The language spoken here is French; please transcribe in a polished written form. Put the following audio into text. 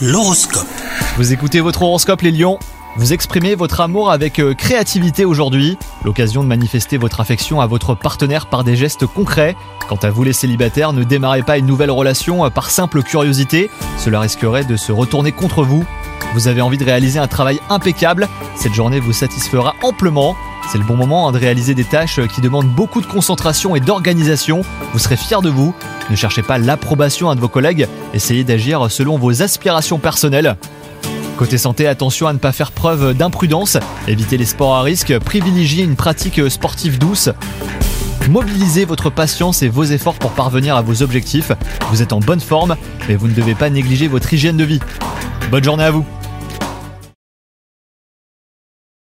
L'horoscope. Vous écoutez votre horoscope les lions. Vous exprimez votre amour avec créativité aujourd'hui. L'occasion de manifester votre affection à votre partenaire par des gestes concrets. Quant à vous les célibataires, ne démarrez pas une nouvelle relation par simple curiosité. Cela risquerait de se retourner contre vous. Vous avez envie de réaliser un travail impeccable. Cette journée vous satisfera amplement. C'est le bon moment de réaliser des tâches qui demandent beaucoup de concentration et d'organisation. Vous serez fiers de vous. Ne cherchez pas l'approbation de vos collègues. Essayez d'agir selon vos aspirations personnelles. Côté santé, attention à ne pas faire preuve d'imprudence. Évitez les sports à risque. Privilégiez une pratique sportive douce. Mobilisez votre patience et vos efforts pour parvenir à vos objectifs. Vous êtes en bonne forme, mais vous ne devez pas négliger votre hygiène de vie. Bonne journée à vous!